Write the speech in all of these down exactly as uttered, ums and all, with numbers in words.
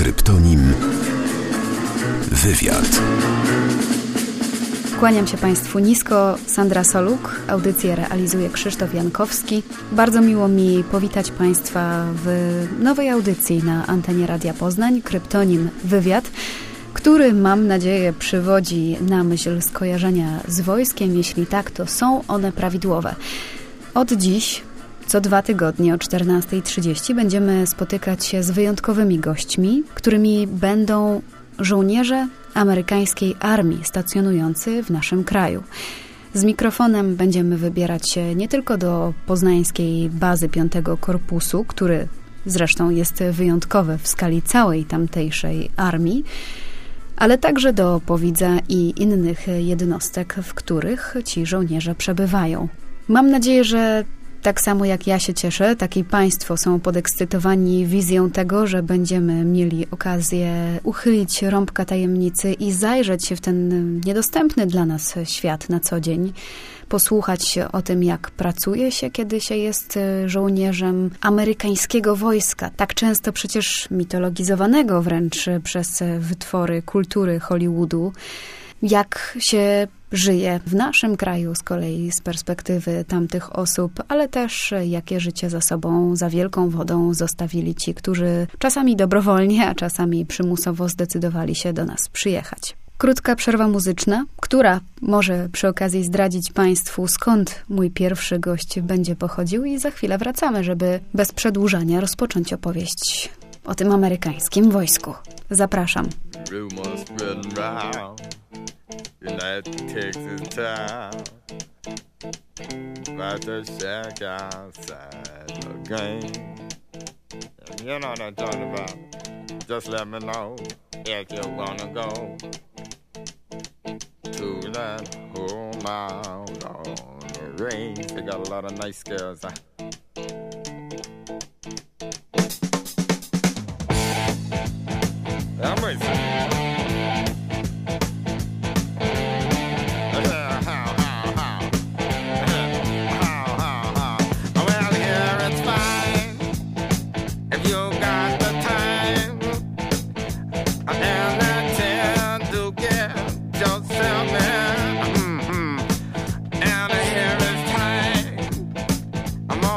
Kryptonim Wywiad. Kłaniam się Państwu nisko. Sandra Soluk. Audycję realizuje Krzysztof Jankowski. Bardzo miło mi powitać Państwa w nowej audycji na antenie Radia Poznań, Kryptonim Wywiad, który, mam nadzieję, przywodzi na myśl skojarzenia z wojskiem. Jeśli tak, to są one prawidłowe. Od dziś, co dwa tygodnie o czternasta trzydzieści będziemy spotykać się z wyjątkowymi gośćmi, którymi będą żołnierze amerykańskiej armii stacjonujący w naszym kraju. Z mikrofonem będziemy wybierać się nie tylko do poznańskiej bazy piątego Korpusu, który zresztą jest wyjątkowy w skali całej tamtejszej armii, ale także do Powidza i innych jednostek, w których ci żołnierze przebywają. Mam nadzieję, że tak samo jak ja się cieszę, tak i Państwo są podekscytowani wizją tego, że będziemy mieli okazję uchylić rąbka tajemnicy i zajrzeć się w ten niedostępny dla nas świat na co dzień, posłuchać o tym, jak pracuje się, kiedy się jest żołnierzem amerykańskiego wojska, tak często przecież mitologizowanego wręcz przez wytwory kultury Hollywoodu, jak się żyje w naszym kraju z kolei z perspektywy tamtych osób, ale też jakie życie za sobą, za wielką wodą zostawili ci, którzy czasami dobrowolnie, a czasami przymusowo zdecydowali się do nas przyjechać. Krótka przerwa muzyczna, która może przy okazji zdradzić Państwu, skąd mój pierwszy gość będzie pochodził, i za chwilę wracamy, żeby bez przedłużania rozpocząć opowieść o tym amerykańskim wojsku. Zapraszam. United Texas town, about to shack outside the game. You know what I'm talking about. Just let me know if you wanna go to that home out on the range. They got a lot of nice girls. Huh? I'm racing. I'm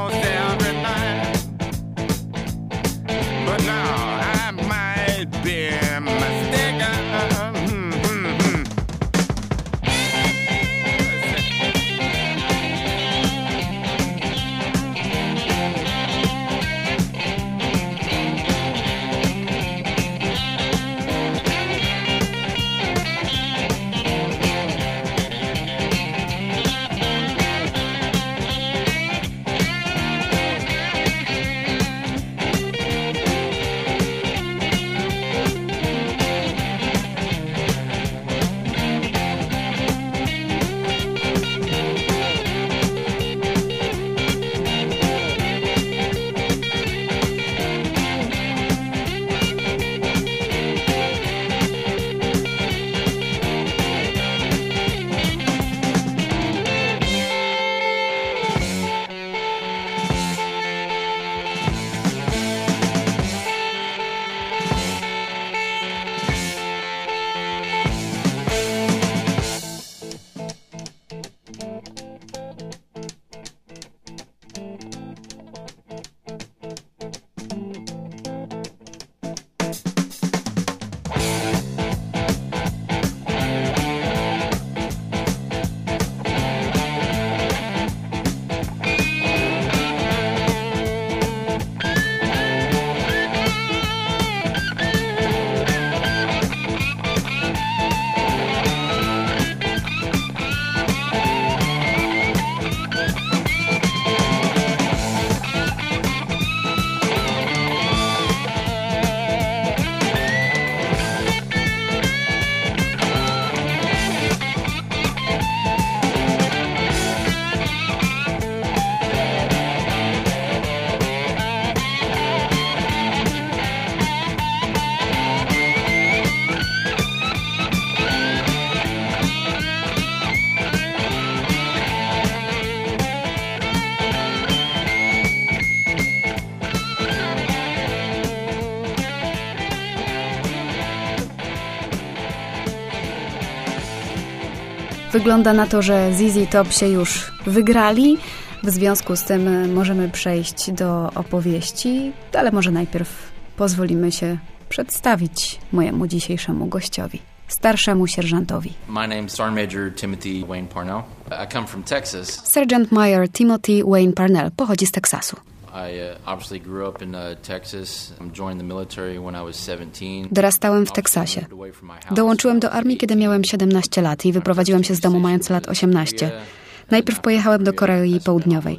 wygląda na to, że Z Z Top się już wygrali. W związku z tym możemy przejść do opowieści, ale może najpierw pozwolimy się przedstawić mojemu dzisiejszemu gościowi, starszemu sierżantowi. My name is Sergeant Major Timothy Wayne Parnell. I come from Texas. Sergeant Major Timothy Wayne Parnell pochodzi z Teksasu. I uh, obviously grew up in uh, Texas. Joined the military when I was seventeen. Dorastałem w Teksasie. Dołączyłem do armii, kiedy miałem siedemnaście lat i wyprowadziłem się z domu mając lat osiemnaście. Najpierw pojechałem do Korei Południowej.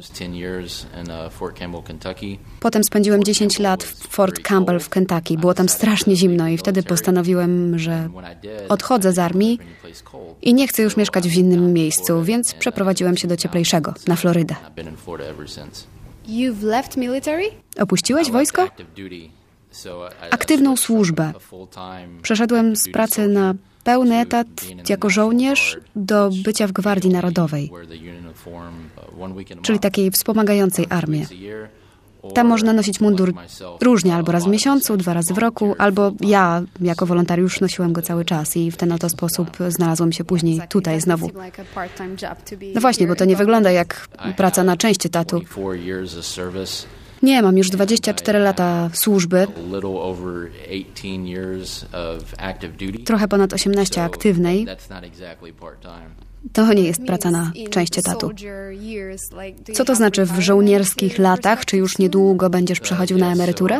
Potem spędziłem dziesięć lat w Fort Campbell w Kentucky. Było tam strasznie zimno i wtedy postanowiłem, że odchodzę z armii i nie chcę już mieszkać w innym miejscu, więc przeprowadziłem się do cieplejszego, na Florydę. You've left military? Opuściłeś wojsko? Aktywną służbę. Przeszedłem z pracy na pełny etat jako żołnierz do bycia w Gwardii Narodowej, czyli takiej wspomagającej armię. Tam można nosić mundur różnie, albo raz w miesiącu, dwa razy w roku, albo ja jako wolontariusz nosiłem go cały czas i w ten oto sposób znalazłem się później tutaj znowu. No właśnie, bo to nie wygląda jak praca na część etatu. Nie, mam już dwadzieścia cztery lata służby, trochę ponad osiemnaście aktywnej. To nie jest praca na część etatu. Co to znaczy w żołnierskich latach? Czy już niedługo będziesz przechodził na emeryturę?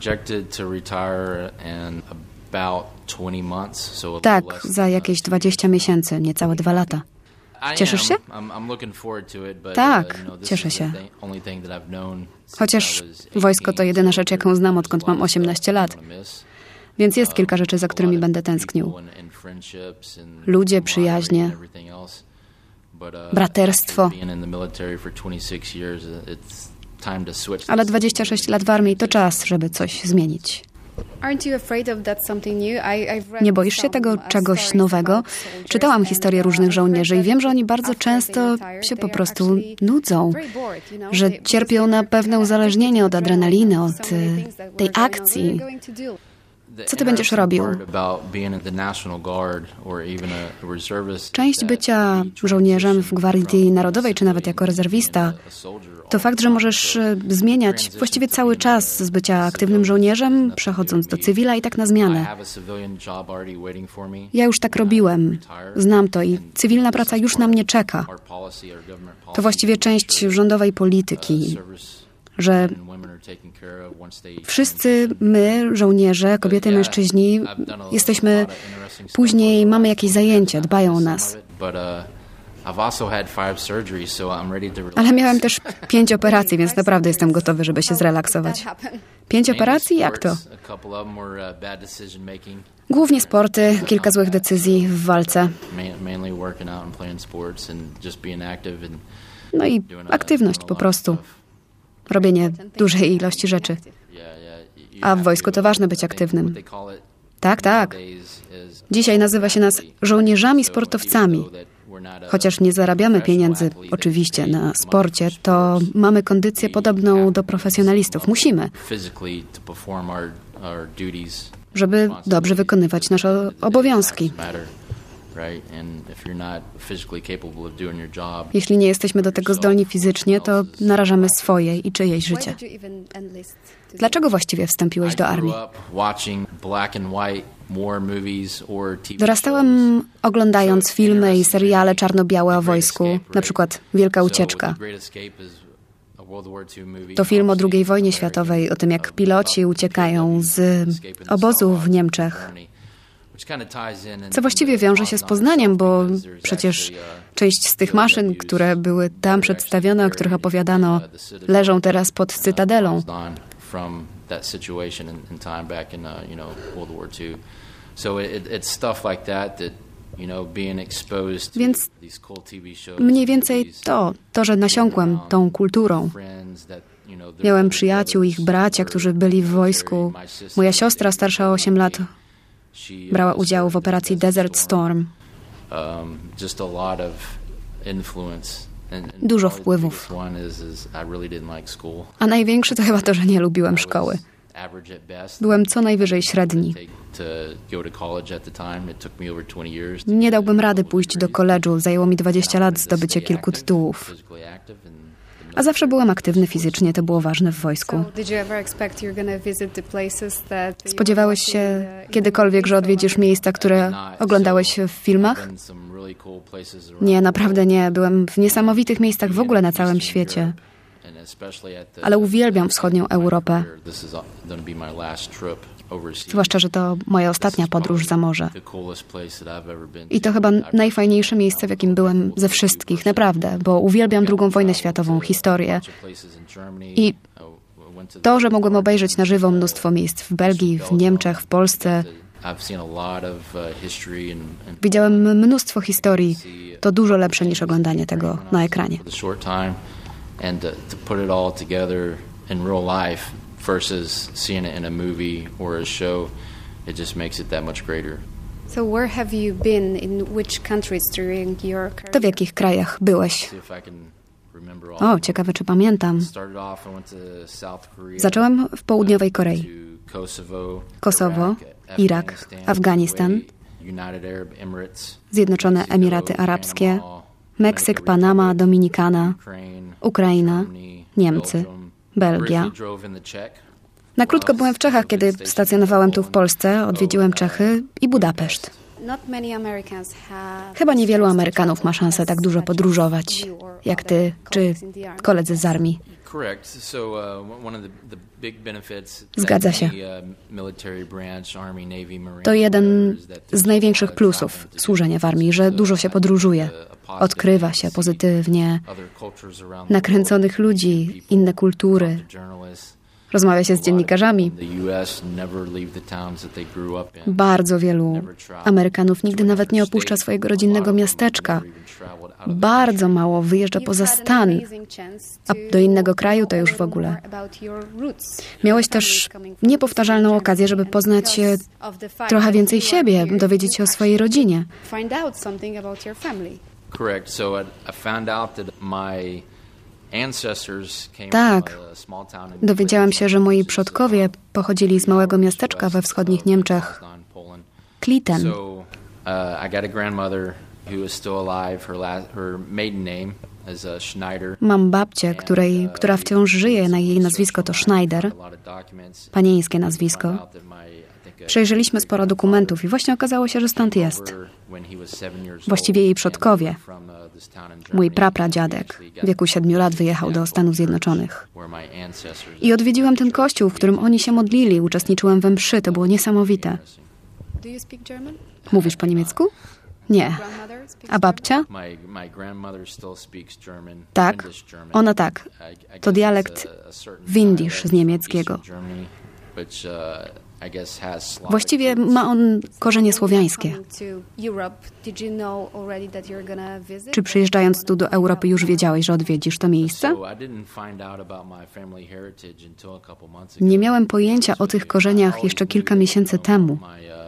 Tak, za jakieś dwadzieścia miesięcy, niecałe dwa lata. Cieszysz się? Tak, cieszę się. Chociaż wojsko to jedyna rzecz, jaką znam, odkąd mam osiemnaście lat. Więc jest kilka rzeczy, za którymi będę tęsknił. Ludzie, przyjaźnie, braterstwo. Ale dwadzieścia sześć lat w armii to czas, żeby coś zmienić. Nie boisz się tego czegoś nowego? Czytałam historię różnych żołnierzy i wiem, że oni bardzo często się po prostu nudzą, że cierpią na pewne uzależnienie od adrenaliny, od tej akcji. Co ty będziesz robił? Część bycia żołnierzem w Gwardii Narodowej, czy nawet jako rezerwista, to fakt, że możesz zmieniać właściwie cały czas z bycia aktywnym żołnierzem, przechodząc do cywila i tak na zmianę. Ja już tak robiłem. Znam to i cywilna praca już na mnie czeka. To właściwie część rządowej polityki, że wszyscy my, żołnierze, kobiety, mężczyźni, jesteśmy później, mamy jakieś zajęcie, dbają o nas. Ale miałem też pięć operacji, więc naprawdę jestem gotowy, żeby się zrelaksować. Pięć operacji? Jak to? Głównie sporty, kilka złych decyzji w walce. No i aktywność po prostu. Robienie dużej ilości rzeczy. A w wojsku to ważne być aktywnym. Tak, tak. Dzisiaj nazywa się nas żołnierzami sportowcami. Chociaż nie zarabiamy pieniędzy, oczywiście, na sporcie, to mamy kondycję podobną do profesjonalistów. Musimy. Żeby dobrze wykonywać nasze obowiązki. Jeśli nie jesteśmy do tego zdolni fizycznie, to narażamy swoje i czyjeś życie. Dlaczego właściwie wstąpiłeś do armii? Dorastałem oglądając filmy i seriale czarno-białe o wojsku, na przykład Wielka Ucieczka. To film o drugiej wojnie światowej, o tym jak piloci uciekają z obozów w Niemczech. Co właściwie wiąże się z Poznaniem, bo przecież część z tych maszyn, które były tam przedstawione, o których opowiadano, leżą teraz pod Cytadelą. Więc mniej więcej to, to, że nasiąkłem tą kulturą. Miałem przyjaciół, ich bracia, którzy byli w wojsku. Moja siostra starsza o osiem lat brała udział w operacji Desert Storm. Dużo wpływów. A największy to chyba to, że nie lubiłem szkoły. Byłem co najwyżej średni. Nie dałbym rady pójść do koledżu, zajęło mi dwadzieścia lat zdobycie kilku tytułów. A zawsze byłem aktywny fizycznie, to było ważne w wojsku. Spodziewałeś się kiedykolwiek, że odwiedzisz miejsca, które oglądałeś w filmach? Nie, naprawdę nie. Byłem w niesamowitych miejscach w ogóle na całym świecie. Ale uwielbiam wschodnią Europę. Zwłaszcza, że to moja ostatnia podróż za morze. I to chyba najfajniejsze miejsce, w jakim byłem ze wszystkich, naprawdę, bo uwielbiam drugą wojnę światową, historię. I to, że mogłem obejrzeć na żywo mnóstwo miejsc w Belgii, w Niemczech, w Polsce. Widziałem mnóstwo historii. To dużo lepsze niż oglądanie tego na ekranie. And to, to put it all together in real life versus seeing it in a movie or a show, it just makes it that much greater. So where have you been, in which countries during your career? To w jakich krajach byłeś? O, ciekawe, czy pamiętam. Zacząłem w południowej Korei. Kosowo, Irak, Afganistan, Zjednoczone Emiraty Arabskie, Meksyk, Panama, Dominikana, Ukraina, Niemcy, Belgia. Na krótko byłem w Czechach, kiedy stacjonowałem tu w Polsce, odwiedziłem Czechy i Budapeszt. Chyba niewielu Amerykanów ma szansę tak dużo podróżować, jak ty czy koledzy z armii. Zgadza się. To jeden z największych plusów służenia w armii, że dużo się podróżuje. Odkrywa się pozytywnie nakręconych ludzi, inne kultury. Rozmawia się z dziennikarzami. Bardzo wielu Amerykanów nigdy nawet nie opuszcza swojego rodzinnego miasteczka. Bardzo mało wyjeżdża poza stan, a do innego kraju to już w ogóle. Miałeś też niepowtarzalną okazję, żeby poznać trochę więcej siebie, dowiedzieć się o swojej rodzinie. Tak. Dowiedziałam się, że moi przodkowie pochodzili z małego miasteczka we wschodnich Niemczech. Klitten. Mam babcię, której, która wciąż żyje, na jej nazwisko to Schneider, panieńskie nazwisko. Przejrzeliśmy sporo dokumentów i właśnie okazało się, że stąd jest. Właściwie jej przodkowie. Mój prapradziadek w wieku siedmiu lat wyjechał do Stanów Zjednoczonych. I odwiedziłam ten kościół, w którym oni się modlili. Uczestniczyłem we mszy, to było niesamowite. Mówisz po niemiecku? Nie. A babcia? Tak, ona tak. To dialekt windisch z niemieckiego. Właściwie ma on korzenie słowiańskie. Czy przyjeżdżając tu do Europy już wiedziałeś, że odwiedzisz to miejsce? Nie miałem pojęcia o tych korzeniach jeszcze kilka miesięcy temu.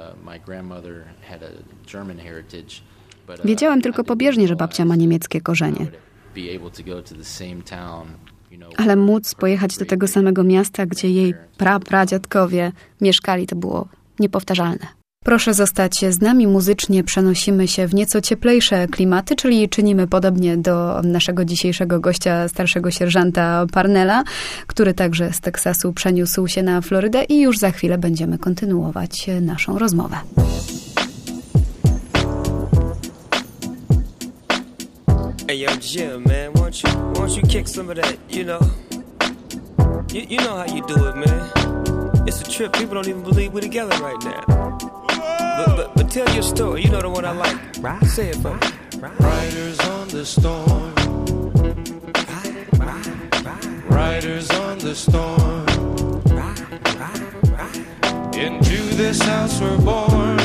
Wiedziałem tylko pobieżnie, że babcia ma niemieckie korzenie. Ale móc pojechać do tego samego miasta, gdzie jej prapradziadkowie mieszkali, to było niepowtarzalne. Proszę zostać z nami muzycznie, przenosimy się w nieco cieplejsze klimaty, czyli czynimy podobnie do naszego dzisiejszego gościa, starszego sierżanta Parnella, który także z Teksasu przeniósł się na Florydę i już za chwilę będziemy kontynuować naszą rozmowę. Hey yo, Jim, man, won't you, won't you kick some of that, you know? You, you know how you do it, man. It's a trip, people don't even believe we're together right now. But, but, but tell your story, you know the one I like. Right. Say it for me. Riders on the storm. Right, right, right. Riders on the storm. Right, right, right. Into this house we're born.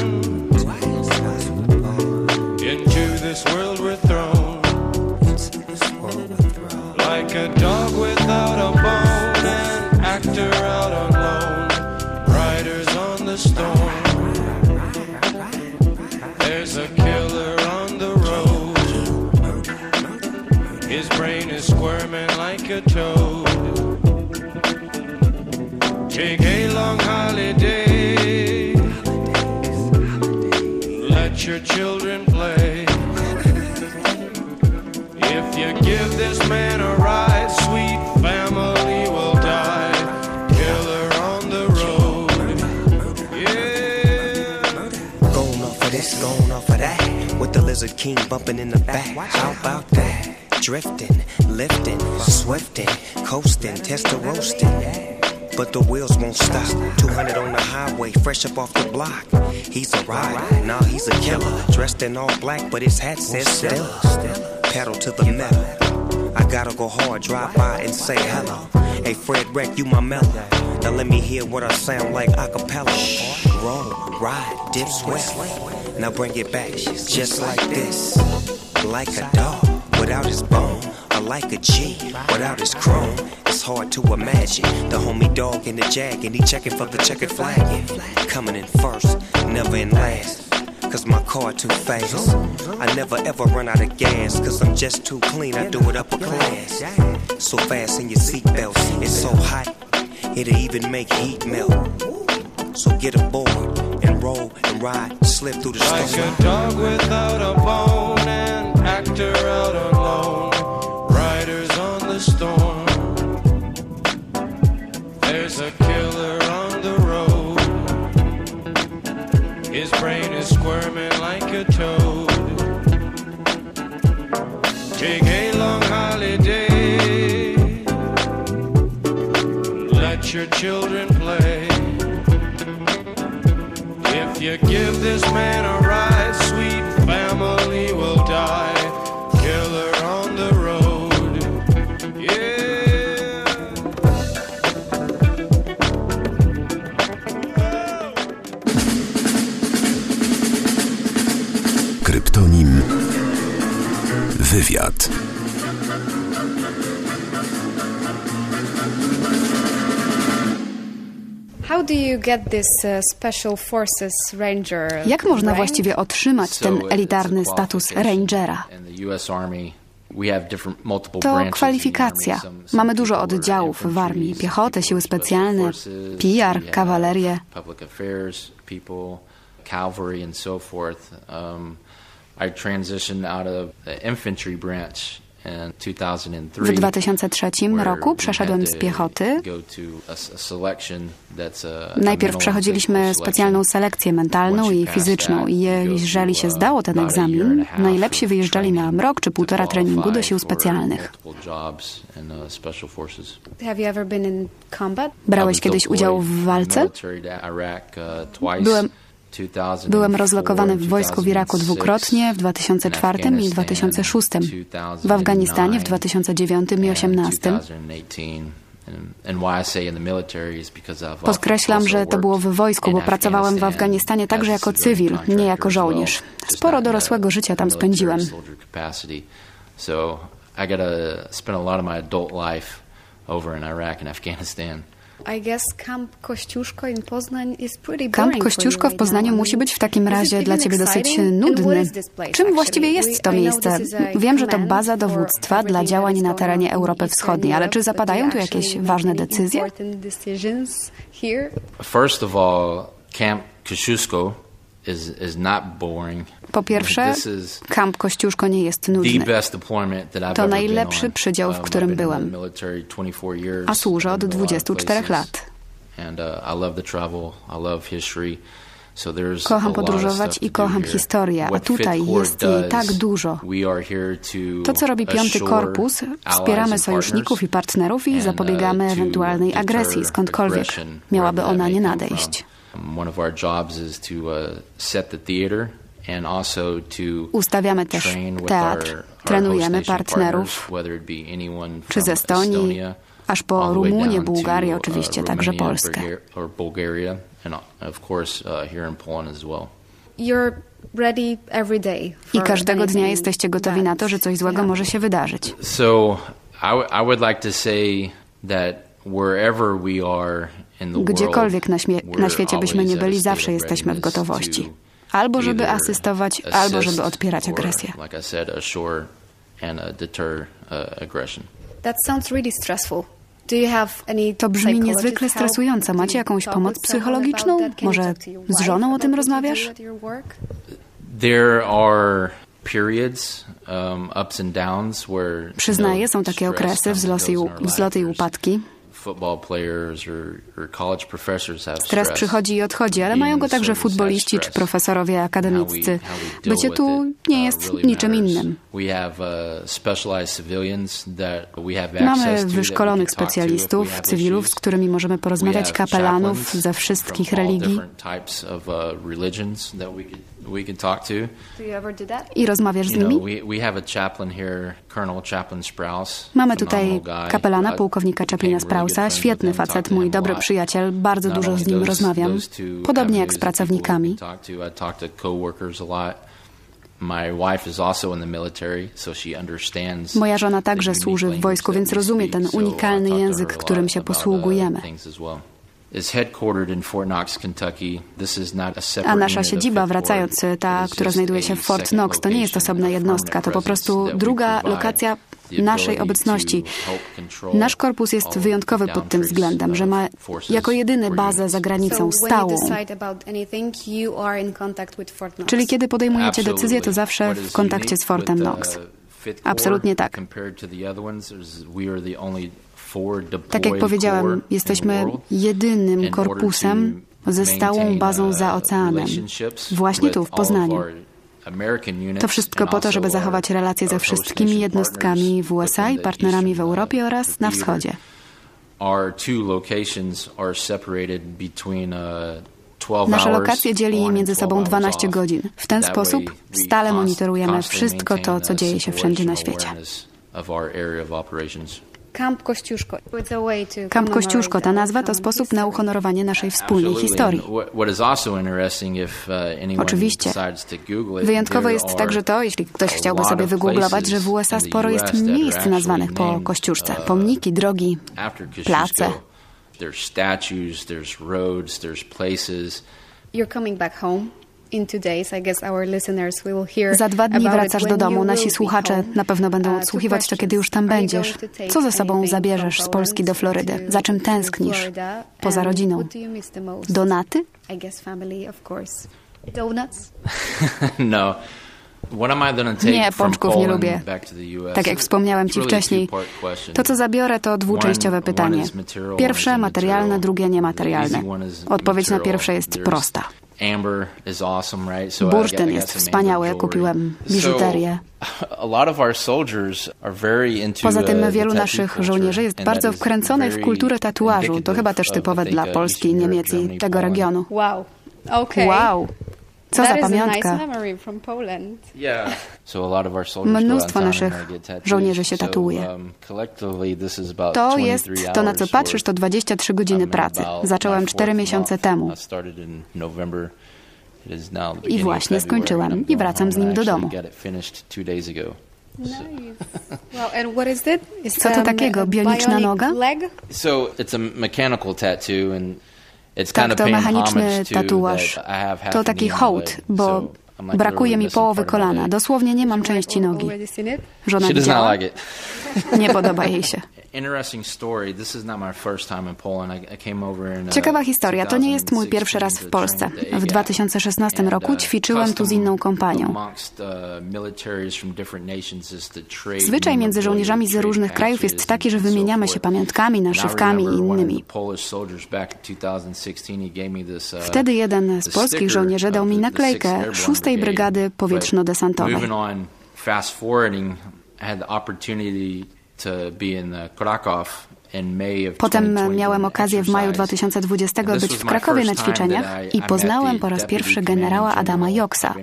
Into this world we're thrown. Like a dog without a bone, an actor out on loan. Riders on the storm. There's a killer on the road. His brain is squirming like a toad. Take a long holiday. Let your children play. If you give this man a ride, sweet family will die. Killer on the road. Yeah. Going off of this, going off of that. With the Lizard King bumping in the back. How about that? Drifting, lifting, swifting, coasting, test of roasting. But the wheels won't stop. two hundred on the highway, fresh up off the block. He's a rider, nah, he's a killer. Dressed in all black, but his hat says Stella. Pedal to the metal. I gotta go hard, drive by and say hello. Hey, Fred Wreck, you my mellow. Now let me hear what I sound like a cappella. Roll, ride, dip, sweat. Now bring it back, just like this. Like a dog without his bone. Or like a G without his chrome. It's hard to imagine the homie dog in the jag and he checking for the checkered flag. Coming in first, never in last. Cause my car too fast. I never ever run out of gas. Cause I'm just too clean, I do it upper class. So fast in your seatbelts, it's so hot, it'll even make heat melt. So get aboard and roll and ride, slip through the storm. Like a dog without a bone, an actor out on loan, riders on the storm. There's a killer on the road. His brain is squirming like a toad. Take a long holiday. Let your children play. If you give this man a ride, sweet family will die. Killer on the road. Yeah. Kryptonim Wywiad. How do you get this uh, Special Forces Ranger? Jak można rank? właściwie otrzymać ten So, elitarny it's a status qualification. Rangera? In the U S Army, we have different, multiple To branches of the kwalifikacja. army. Some- some Mamy dużo people were oddziałów w infantry, armii. some Piechotę, people siły were special specjalne, forces, P R, we have kawalerię. Public affairs people, cavalry and so forth. Um, I transitioned out of the infantry branch in two thousand three. W dwa tysiące trzecim roku przeszedłem z piechoty. Najpierw przechodziliśmy specjalną selekcję mentalną i fizyczną i jeżeli się zdało ten egzamin, najlepsi wyjeżdżali na rok czy półtora treningu do sił specjalnych. Have you ever been in combat? Brałeś kiedyś udział w walce? Byłem Byłem rozlokowany w wojsku w Iraku dwukrotnie, w dwa tysiące czwartym i dwa tysiące szóstym, w Afganistanie w dwa tysiące dziewiątym i dwa tysiące osiemnastym. Podkreślam, że to było w wojsku, bo pracowałem w Afganistanie także jako cywil, nie jako żołnierz. Sporo dorosłego życia tam spędziłem. I guess Camp Kościuszko in Poznań is pretty boring. Kamp Kościuszko w Poznaniu musi być w takim razie dla Ciebie dosyć nudny. Czym właściwie jest to miejsce? Wiem, że to baza dowództwa dla działań na terenie Europy Wschodniej, ale czy zapadają tu jakieś ważne decyzje? First of all, Camp Kosciuszko is is not boring. Po pierwsze, Kamp Kościuszko nie jest nudny. To najlepszy przydział, w którym byłem, a służę od dwudziestu czterech lat. Kocham podróżować i kocham historię, a tutaj jest jej tak dużo. To, co robi Piąty Korpus, wspieramy sojuszników i partnerów i zapobiegamy ewentualnej agresji skądkolwiek miałaby ona nie nadejść. Ustawiamy też teatr, trenujemy partnerów, czy ze Estonii, aż po Rumunię, Bułgarię, oczywiście także Polskę. I każdego dnia jesteście gotowi na to, że coś złego może się wydarzyć. Gdziekolwiek na, śmie- na świecie byśmy nie byli, zawsze jesteśmy w gotowości. Albo żeby asystować, albo żeby odpierać agresję. That sounds really stressful. Do you have any To brzmi psychologist niezwykle help? stresująco. Do Macie you jakąś talk pomoc with someone psychologiczną? about that? Can you Może talk to your z wife żoną o about tym what you do rozmawiasz? at your work? There are periods, um, ups and downs where Przyznaję, są you know, takie stress okresy, comes and wzloty i, goes in our wzloty i life. upadki. Football players or, or college professors have Stres stress. przychodzi i odchodzi, ale mają go także futboliści czy profesorowie akademiccy. Bycie tu nie jest niczym innym. Mamy wyszkolonych specjalistów, cywilów, z którymi możemy porozmawiać, kapelanów ze wszystkich religii. Do you ever do that? I rozmawiasz z nimi? Mamy tutaj kapelana, pułkownika Chaplina Sprousa, świetny facet, mój dobry przyjaciel, bardzo dużo z nim rozmawiam, podobnie jak z pracownikami. Moja żona także służy w wojsku, więc rozumie ten unikalny język, którym się posługujemy. A nasza siedziba, wracając, ta, która znajduje się w Fort Knox, to nie jest osobna jednostka, to po prostu druga lokacja naszej obecności. Nasz korpus jest wyjątkowy pod tym względem, że ma jako jedyny bazę za granicą stałą. Czyli kiedy podejmujecie decyzję, to zawsze w kontakcie z Fortem Knox. Absolutnie tak. Tak jak powiedziałem, jesteśmy jedynym korpusem ze stałą bazą za oceanem. Właśnie tu, w Poznaniu. To wszystko po to, żeby zachować relacje ze wszystkimi jednostkami w U S A i partnerami w Europie oraz na wschodzie. Nasze lokacje dzieli między sobą dwanaście godzin. W ten sposób stale monitorujemy wszystko to, co dzieje się wszędzie na świecie. Camp Kościuszko. Camp Kościuszko, ta nazwa to sposób na uhonorowanie naszej wspólnej historii. Oczywiście. Wyjątkowe jest także to, jeśli ktoś chciałby sobie wygooglować, że w U S A sporo jest miejsc nazwanych po Kościuszce. Pomniki, drogi, place. You're coming back home. In two days, I guess our listeners will hear Za dwa dni about wracasz it do when domu. you Nasi will be słuchacze home. na pewno będą Uh, odsłuchiwać to, two kiedy już tam questions. Are you będziesz. going to take Co ze sobą anything zabierzesz from z Polski do Poland Florydy? to- Za czym to tęsknisz? Florida? Poza And rodziną. what do you miss the most? Donaty? I guess family, of course. Donuts? No. Nie, pączków nie lubię. Tak jak wspomniałem Ci wcześniej, to co zabiorę to dwuczęściowe pytanie. Pierwsze materialne, drugie niematerialne. Odpowiedź na pierwsze jest prosta. Bursztyn jest wspaniały, kupiłem biżuterię. Poza tym wielu naszych żołnierzy jest bardzo wkręconych w kulturę tatuażu. To chyba też typowe dla Polski, Niemiec i tego regionu. Wow. Okay. Wow! Co za That is a pamiątka. nice memory from Poland. Mnóstwo naszych żołnierzy się tatuuje. To jest, to na co patrzysz, to dwadzieścia trzy godziny pracy. Zacząłem cztery miesiące temu. I właśnie skończyłem i wracam z nim do domu. Nice. Wow, and what is it? Is Co to um, takiego? a Bioniczna bionic noga? leg? So it's a mechanical tattoo and it's Tak, kind of to paying mechaniczny homage to tatuaż. that I have half To a taki knee on my hołd, leg. bo So I'm like brakuje mi literally połowy missing part of my kolana. leg. Dosłownie nie mam części nogi. Already seen it? Żona She does not widziała? like it. Nie podoba jej się. Interesting story. This is not my first time in Poland. I, I came over in, uh, Ciekawa historia. To nie jest mój pierwszy raz w Polsce. W dwa tysiące szesnastym roku ćwiczyłem tu z inną kompanią. Zwyczaj między żołnierzami z różnych krajów jest taki, że wymieniamy się pamiątkami, naszywkami i innymi. Wtedy jeden z polskich żołnierzy dał mi naklejkę szóstej Brygady Powietrzno-Desantowej. Fast forwarding, I had the opportunity to be in Krakow in May of Potem miałem okazję w maju dwa tysiące dwudziestego być w Krakowie na ćwiczeniach i poznałem po raz pierwszy generała Adama Joksa,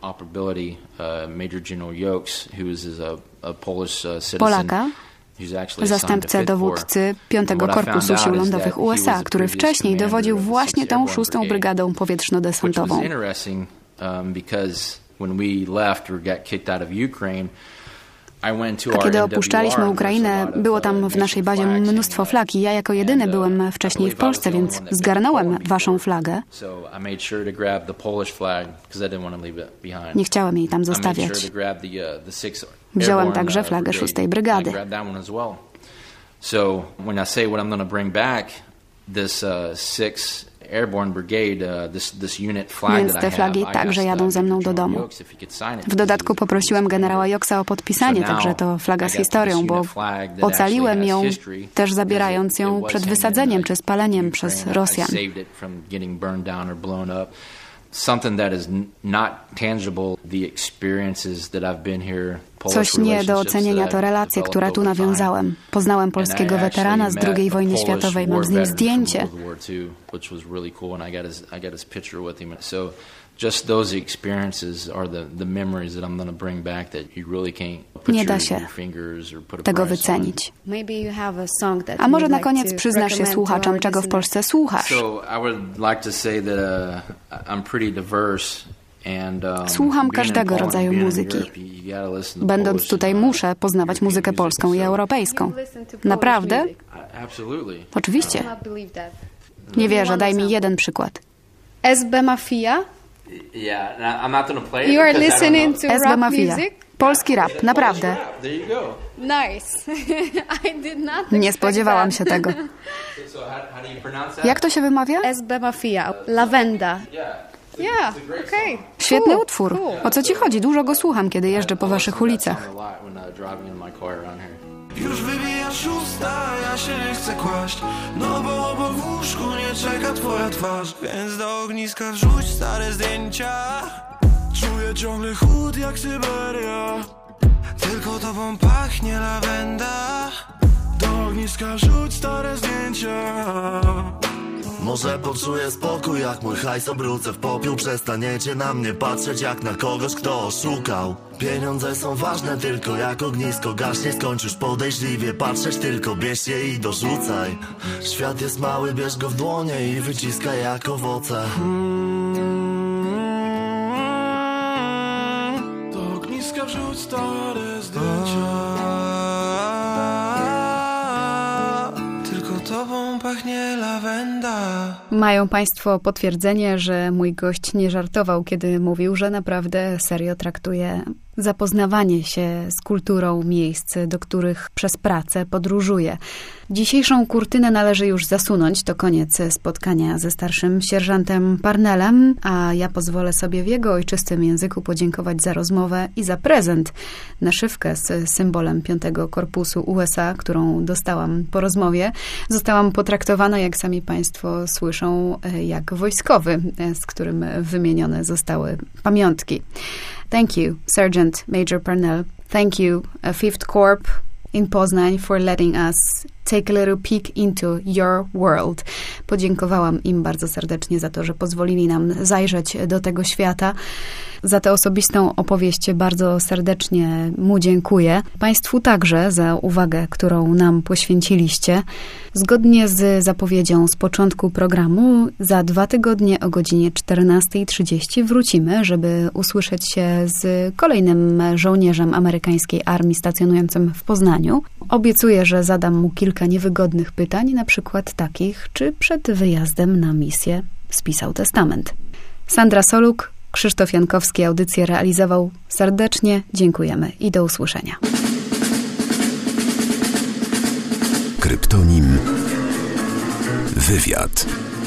Polaka, zastępcę dowódcy piątego Korpusu Sił Lądowych U S A, który wcześniej dowodził właśnie tą szóstą Brygadą Powietrzno-Desantową. A kiedy opuszczaliśmy Ukrainę, było tam w naszej bazie mnóstwo flag i ja jako jedyny byłem wcześniej w Polsce, więc zgarnąłem waszą flagę. Nie chciałem jej tam zostawiać. Wziąłem także flagę szóstej Brygady. So when I say what I'm going to bring back, this uh, six Airborne Brigade, uh, this, this unit flag Więc te flagi także jadą ze mną do domu. W dodatku poprosiłem generała Yoxa o podpisanie, także to flaga z historią, bo ocaliłem ją też zabierając ją przed wysadzeniem czy spaleniem przez Rosjan. Coś nie do ocenienia to relacje, które tu nawiązałem. Poznałem polskiego weterana z drugiej wojny światowej, mam z nim zdjęcie. Nie da się tego wycenić. A może na koniec przyznasz się słuchaczom, czego w Polsce słuchasz? Słucham każdego rodzaju muzyki. Będąc tutaj muszę poznawać muzykę polską i europejską. Naprawdę? Oczywiście. Nie wierzę, daj mi jeden przykład. S B Mafia? Yeah, I'm not going to play it. You are listening to S B rap Mafia. music? Polski rap, naprawdę. There you go. Nice. I did not Nie expect spodziewałam that. się tego. So how, how do you pronounce that? Jak to się wymawia? S B Mafia. Lavenda. Yeah. Yeah, okay. Świetny Cool, utwór. cool. O co ci chodzi? Dużo go słucham, kiedy jeżdżę po waszych ulicach. A lot when uh, driving in my car around here. Już wybija szósta, ja się nie chcę kłaść. No bo obok w łóżku nie czeka twoja twarz. Więc do ogniska wrzuć stare zdjęcia. Czuję ciągle chłód jak Syberia. Tylko tobą pachnie lawenda. Do ogniska wrzuć stare zdjęcia. Może poczuję spokój, jak mój hajs obrócę w popiół. Przestaniecie na mnie patrzeć jak na kogoś, kto oszukał. Pieniądze są ważne tylko jak ognisko gaśnie. Skończysz podejrzliwie patrzeć, tylko bierz je i dorzucaj. Świat jest mały, bierz go w dłonie i wyciskaj jak owoce. Do ogniska wrzuć stare zdjęcia. Tylko tobą pachnie lawenda. Mają Państwo potwierdzenie, że mój gość nie żartował, kiedy mówił, że naprawdę serio traktuje zapoznawanie się z kulturą miejsc, do których przez pracę podróżuje. Dzisiejszą kurtynę należy już zasunąć. To koniec spotkania ze starszym sierżantem Parnellem, a ja pozwolę sobie w jego ojczystym języku podziękować za rozmowę i za prezent, naszywkę z symbolem piątego Korpusu U S A, którą dostałam po rozmowie. Zostałam potraktowana, jak sami Państwo słyszą, jak wojskowy, z którym wymienione zostały pamiątki. Thank you, Sergeant Major Parnell. Thank you, uh, Fifth Corps in Poznań, for letting us take a little peek into your world. Podziękowałam im bardzo serdecznie za to, że pozwolili nam zajrzeć do tego świata. Za tę osobistą opowieść bardzo serdecznie mu dziękuję. Państwu także za uwagę, którą nam poświęciliście. Zgodnie z zapowiedzią z początku programu, za dwa tygodnie o godzinie czternasta trzydzieści wrócimy, żeby usłyszeć się z kolejnym żołnierzem amerykańskiej armii stacjonującym w Poznaniu. Obiecuję, że zadam mu kilka niewygodnych pytań, na przykład takich, czy przed wyjazdem na misję spisał testament. Sandra Soluk, Krzysztof Jankowski audycję realizował. Serdecznie dziękujemy i do usłyszenia. Kryptonim Wywiad.